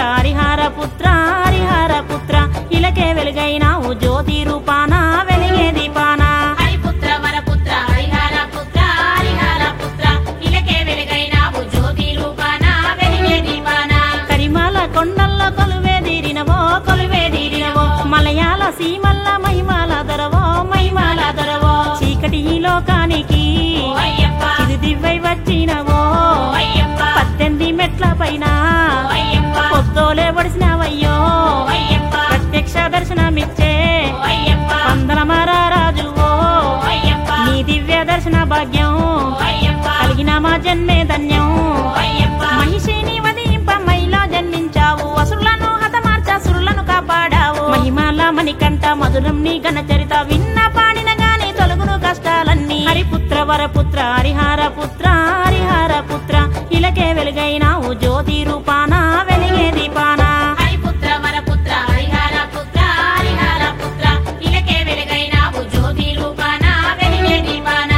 హరిహర పుత్ర హరిహర పుత్ర ఇలకే వెలుగైనావు జ్యోతి రూపాన వెలిగే దీపాన హరిపుత్ర వరపుత్ర హరిహర పుత్ర హరిహర పుత్ర ఇలకే వెలుగైనావు జ్యోతి రూపాన వెలిగే దీపాన కరిమాల కొండల్లో కొలువేదీరినవో మలయాళ సీమల్ల మహిమాల దొరవో చీకటి ఈ లోకానికి ఇది దివ్వై వచ్చినవో 18 మెట్ల పైన పొద్దోలే ఒడిసినవయ్యో ప్రత్యక్ష దర్శనమిచ్చే పందల మహారాజువో నీ దివ్య దర్శన భాగ్యం కలిగిన మా జన్మే ధన్యం మహిషిని వదింప మైలో జన్మించావు అసురులను హతమార్చ సురులను కాపాడావు మహిమాల మణికంఠ మధురం నీ ఘన చరిత విన్న పాడిన గాని తొలగును కష్టాలన్నీ హరిపుత్ర వరపుత్ర హరిహర పుత్ర హరిహర పుత్ర ఇలకే వెలుగైనావు జ్యోతి రూపాన వెలిగే దీపాన హరిపుత్ర వరపుత్ర హరిహర పుత్ర హరిహర పుత్ర ఇలకే వెలుగైనావు జ్యోతి రూపాన వెలిగే దీపాన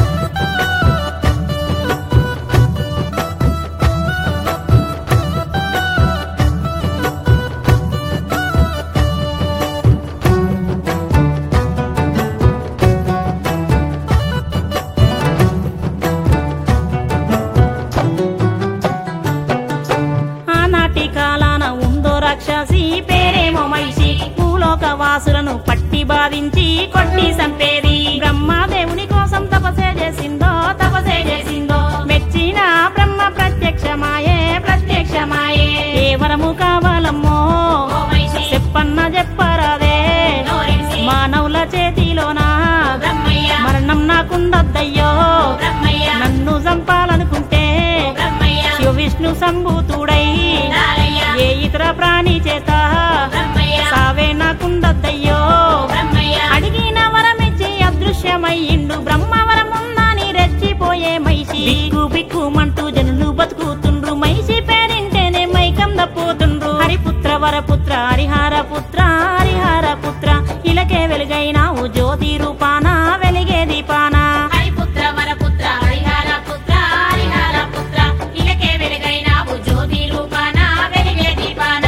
ఆనాటి కాలాన ఉందో రాక్షసి పేరేమో మహిషి భూలోక వాసులను పట్టి బాధించి కొట్టి సంపేది బ్రహ్మదేవుని కోసం తపసే చేసిందో మెచ్చిన బ్రహ్మ ప్రత్యక్షమాయే ఏ వరము కావాలమ్మో ఓ మహిషి చెప్పన్న చెప్పరాదే నోరిసి మానవుల చేతిలోనా బ్రహ్మయ్య మరణం నాకుండద్దయ్యో బ్రహ్మయ్య నన్ను చంపాలనుకుంటే బ్రహ్మయ్య శివ విష్ణు సంభూతుడై లాలయ్య ఏ ఇతర ప్రాణి చేత బ్రహ్మయ్య సావే నాకుండద్దయ్యో బ్రహ్మయ్య అడిగిన వరమిచ్చి అదృశ్యమయ్యిండు బ్రహ్మవరముందని రెచ్చిపోయే మైషి బిక్కుమంటూ జనులు బతుకుతుండ్రు మైషి పేరింటేనే మైకం దప్పుతుండ్రు హరిపుత్ర వరపుత్ర హరిహర పుత్ర హరిహర పుత్ర ఇలకే వెలుగైనావు జ్యోతి రూపాన వెలిగే దీపాన హరిపుత్ర వరపుత్ర హరిహర పుత్ర హరిహర పుత్ర ఇలకే వెలుగైనావు జ్యోతి రూపాన వెలిగే దీపాన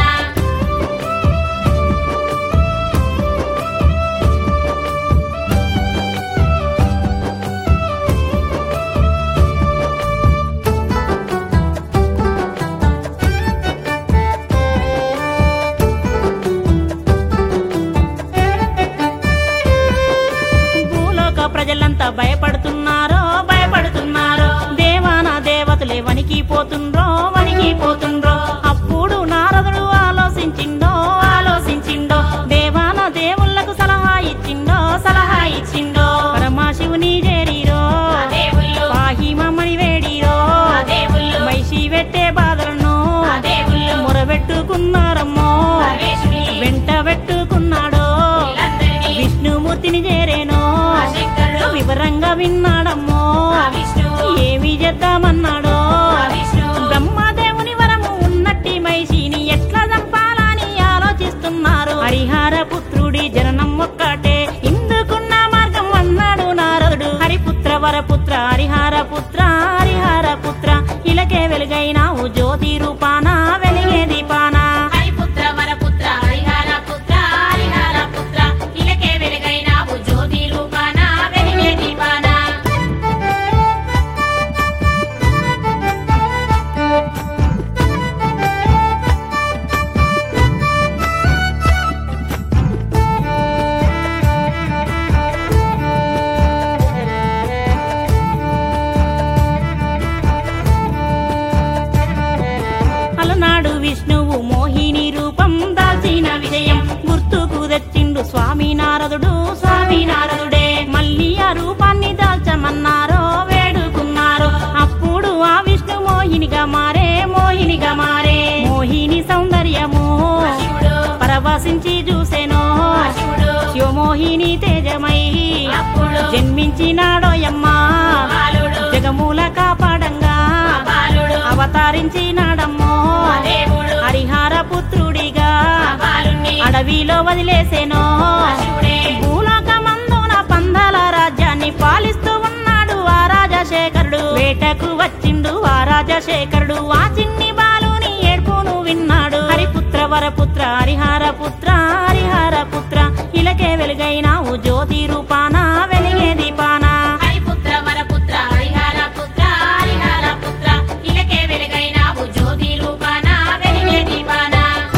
భూలోక ప్రజలంతా భయపడుతున్నారో దేవాన దేవతలే వణికిపోతుండ్రో అప్పుడు నారదుడు ఆలోచించిండో దేవాన దేవుళ్లకు సలహా ఇచ్చిండో పరమశివుని చేరిరో ఆ దేవుళ్ళు పాహిమని వేడిరో ఆ దేవుళ్ళు మైషి పెట్టే బాధలను ఆ దేవుళ్ళు మొరబెట్టుకున్నారమ్మో పరమేశ్వరి వెంట పెట్టుకున్నాడో వీళ్ళందరినీ విష్ణుమూర్తిని చేరేనో ఆ శంకరుడు వివరంగా విన్నాడమ్మో ఆ విష్ణువు ఏమి చేద్దామన్నాడో ఆ విష్ణువు బ్రహ్మదేవుని వరము ఉన్నట్టి మైషిని ఎట్లా చంపాలని ఆలోచిస్తున్నారు హరిహర పుత్రుడి జననం ఒక్కటే ఇందుకున్న మార్గం అన్నాడు నారదుడు హరిపుత్ర వరపుత్ర హరిహర పుత్ర హరిహర పుత్ర ఇలకే వెలుగైనావు జ్యోతి రూపాన వెలిగే దీపాన హరిపుత్ర వరపుత్ర హరిహర పుత్ర హరిహర పుత్ర ఇలకే వెలుగైనావు జ్యోతి రూపాన వెలిగే దీపాన అలనాడు విష్ణువు మోహిని రూపం దాల్చిన విజయం గుర్తుకు తెచ్చిండు స్వామి నారదుడే మళ్ళీ ఆ రూపాన్ని దాల్చమన్నారో వేడుకున్నారు అప్పుడు ఆ విష్ణు మోహినిగా మారే మోహిని సౌందర్యము శివుడు పరవశించి చూసెనో శివుడు శివమోహిని తేజమై అప్పుడు జన్మించినాడోయమ్మా బాలుడు జగమూల కాపాడంగా బాలుడు అవతరించినాడమ్మో దేవుడు హరిహర పుత్రుడిగా బాలుణ్ణి అడవిలో వదిలేసేనో శివుడే భూలోకమందున పందాల రాజ్యాన్ని పాలిస్తూ ఉన్నాడు ఆ రాజశేఖరుడు వేటకు వచ్చిండు ఆ రాజశేఖరుడు ఆ చిన్ని బాలుని ఏడ్పును విన్నాడు హరిపుత్ర హరిహర పుత్ర హరిహర పుత్ర ఇలకే వెలుగైనావు జ్యోతి రూపాన వెలిగే దీపాన హరిపుత్ర వరపుత్ర హరిహర పుత్ర హరిహర పుత్ర ఇలకే వెలుగైనావు జ్యోతి రూపాన వెలిగే దీపాన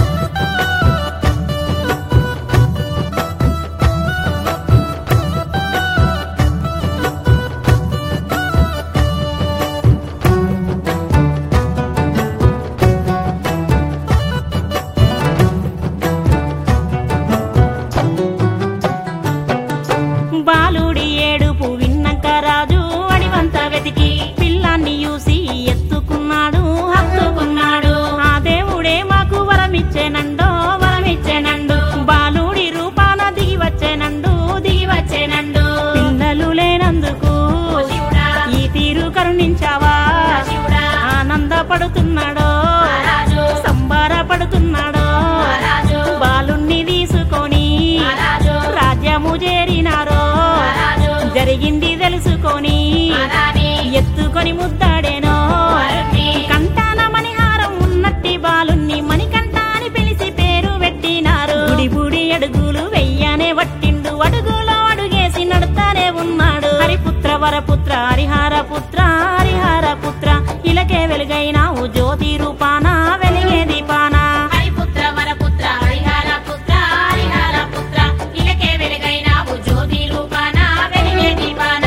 బాలుడి ఏడుపు విన్నాక రాజు అడివంత వెతికి పిల్లాన్ని చూసి ఎత్తుకున్నాడు హత్తుకున్నాడు ఆ దేవుడే మాకు వరమిచ్చేనండో వరమిచ్చేనండు బాలుడి రూపాన దిగి వచ్చేనండు పిల్లలు లేనందుకు శివుడా ఈ తీరు కరుణించావా శివుడా ఆనందపడుతున్నాడో రాజు సంబరపడుతున్నాడో రాజు బాలుణ్ణి తీసుకొని రాజు రాజ్యము చేరినారో రాజు జరిగింది తెలుసుకొని రాణి ఎత్తుకొని ముద్దాడేనో వరుణ్ణి కంటాన మణిహారం ఉన్నట్టి బాలుణ్ణి మణికంఠ అని పిలిచి పేరు పెట్టినారు బుడి అడుగులు వెయ్యనే వట్టిండు అడుగులో అడుగేసి నడుతానే ఉన్నాడు హరిపుత్ర వరపుత్ర హరిహర పుత్ర హరిహర పుత్ర ఇలకే వెలుగైనావు జ్యోతి రూపాన వెలిగే దీపాన హరిపుత్ర వరపుత్ర హరిహర పుత్ర హరిహర పుత్ర ఇలకే వెలుగైనావు జ్యోతి రూపాన వెలిగే దీపాన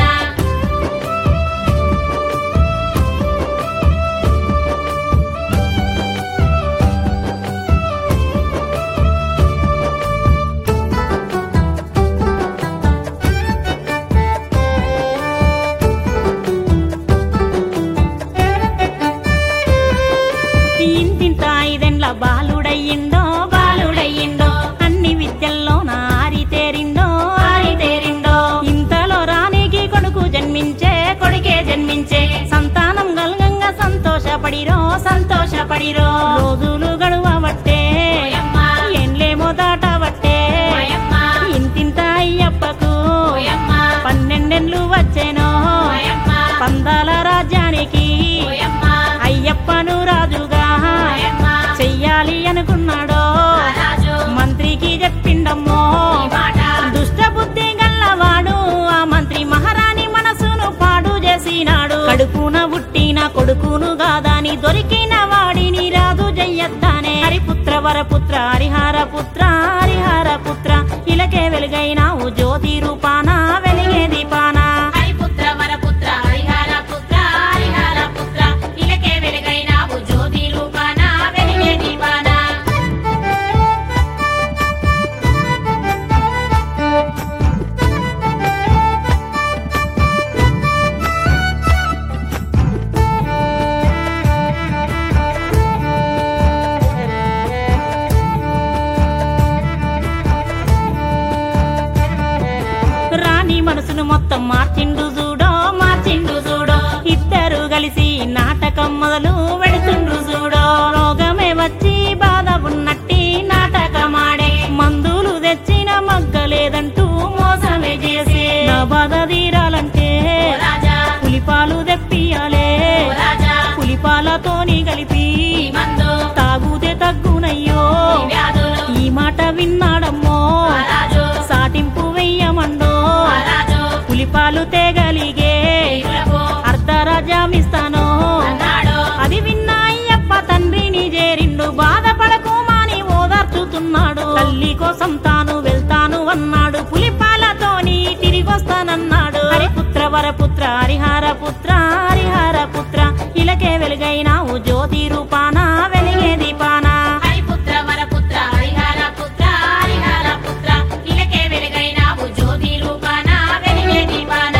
ఇంతింత ఐదెండ్ల బాలుడయ్యిండో అన్ని విద్యల్లో ఆరితేరిండో ఇంతలో రాణికి కొడుకే జన్మించే సంతానం గల్గంగా సంతోషపడిరో రోజులు గడువబట్టే ఓయమ్మ ఎండ్లేమో దాటబట్టే ఓయమ్మ ఇంతింత అయ్యప్పకు ఓయమ్మ 12 వచ్చేనో ఓయమ్మ పందాల రాజ్యానికి ఓయమ్మ అయ్యప్పను రాజుగా ఓయమ్మ చెయ్యాలి అనుకున్నాడో రాజు మంత్రికి చెప్పిండమ్మో ఈ మాట దుష్ట బుద్ధి గల్లవాడు ఆ మంత్రి మహారాణి మనసును పాడు చేసినాడు కడుపున పుట్టిన కొడుకును గాదాని దొరికిన వాడిని రాజు జయ్యద్దానే హరిపుత్ర వరపుత్ర హరిహర పుత్ర హరిహర పుత్ర ఇలకే వెలుగైనావు జ్యోతి రూపాన వెలిగే దీపాన హరిపుత్ర వరపుత్ర హరిహర పుత్ర హరిహర పుత్ర ఇలకే వెలుగైనావు జ్యోతి రూపాన వెలిగే దీపాన రాణి మనసును మొత్తం మార్చిండు చూడో ఇద్దరు కలిసి నాటకం మొదలు పెడుతుండ్రు చూడో రోగమే వచ్చి బాధ ఉన్నట్టి నాటకమాడే మందులు తెచ్చిన మగ్గలేదంటూ మోసమే చేసే నా బాధ తీరాలంటే ఓ రాజా పులిపాలు తెప్పియాలే ఓ రాజా పులిపాలతోని కలిపి ఈ మందు తాగుతే తగ్గునయ్యో ఈ వ్యాధులు ఈ మాట విన్నాడమ్మో రాజు సాటింపు వెయ్యమండో రాజు పులిపాలు తేగలిగే వీరులకు అర్ధరాజ్యమిస్తాను అన్నాడు అది విన్నా అయ్యప్ప తండ్రిని చేరిండు బాధపడకు మాని ఓదార్చుతున్నాడు తల్లి కోసం తాను వెళ్తాను అన్నాడు పులిపాలతోని తిరిగొస్తానన్నాడు హరిపుత్ర వరపుత్ర హరిహర పుత్ర హరిహర పుత్ర ఇలకే వెలుగైనావు జ్యోతి రూపాన వెలిగే దీపాన హరిపుత్ర వరపుత్ర హరిహర పుత్ర హరిహర పుత్ర ఇలకే వెలుగైనావు జ్యోతి రూపాన వెలిగే దీపాన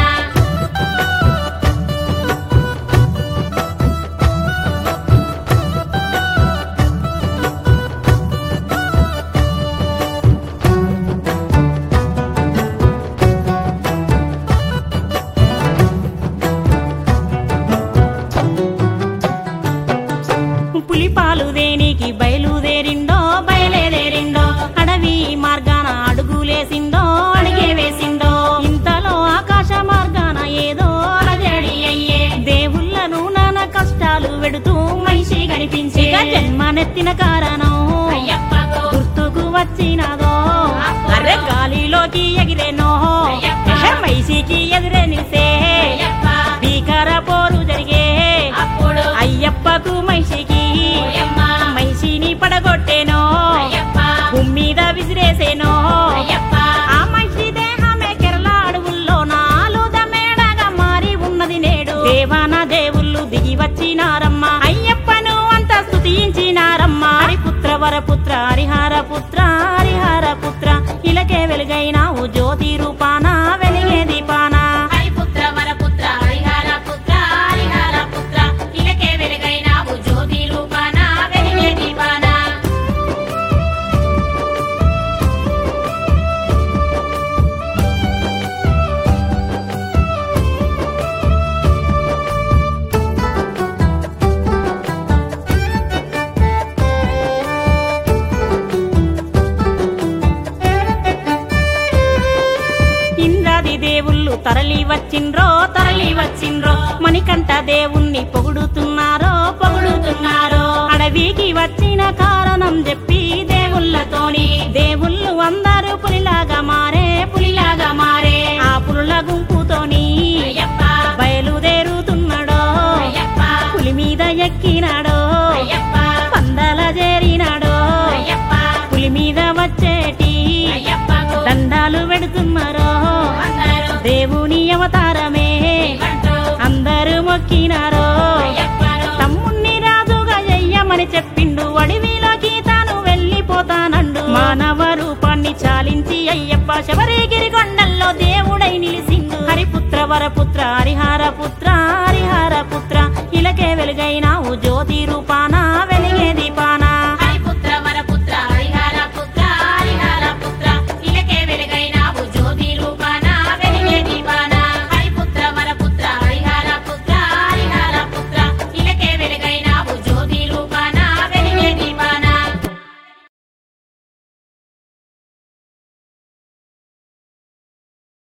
పులిపాలు దేనికి బయలుదేరిండో అడవి మార్గాన అడుగులేసిండో అడిగే వేసిండో ఇంతలో ఆకాశ మార్గాన ఏదో అలజడి అయ్యే దేవుళ్ళను నానా కష్టాలు వెడుతూ మనిషి కనిపించే జన్మనెత్తిన కారణం అయ్యప్పకు గుర్తు వచ్చినాదో అరే గాలిలోకి ఎగిరేనో మైసికి ఎదురే నిలిసే భీకర పోరు జరిగే అయ్యప్పకు మైసికి మైసిని పడగొట్టేనో భూమి మీద విసిరేసేనో ఆ మైసి దేహమే కేరళ అడవుల్లో నాలుద మేడగా మారి ఉన్నది నేడు దేవాన దేవుళ్ళు దిగి వచ్చినారమ్మ అయ్యప్పను అంత స్తుతించినారమ్మ హరిపుత్ర వరపుత్ర హరిహర పుత్ర హరిహర పుత్ర ఇలకే వెలుగైనావు జ్యోతి రూపాన వెలిగే దీపాన హరిపుత్ర వరపుత్ర హరిహర పుత్ర హరిహర పుత్ర ఇలకే వెలుగైనావు జ్యోతి రూపాన వెలిగే దీపాన ఇంద్రాది దేవుళ్ళు తరలి వచ్చిండ్రో మణికంఠ దేవుణ్ణి పొగుడుతున్నారో అడవికి వచ్చిన కారణం చెప్పి దేవుళ్ళతోని దేవుళ్ళు అందరూ పులిలాగా మారే ఆ పులుల గుంపుతోని బయలుదేరుతున్నాడో పులి మీద ఎక్కినాడో పందల చేరినాడో పులి మీద వచ్చేటి దండాలు పెడుతున్నారో దేవుని అవతారమే అందరూ మొక్కినారో తమ్ముణ్ణి రాజుగా చెయ్యమని చెప్పిండు అడవిలోకి తాను వెళ్ళిపోతానండు మానవ రూపాన్ని చాలించి అయ్యప్ప శబరిగిరి కొండల్లో దేవుడై నిలిసిండు హరిపుత్ర వరపుత్ర హరిహర పుత్ర హరిహర పుత్ర ఇలకే వెలుగైనావు జ్యోతి రూపాన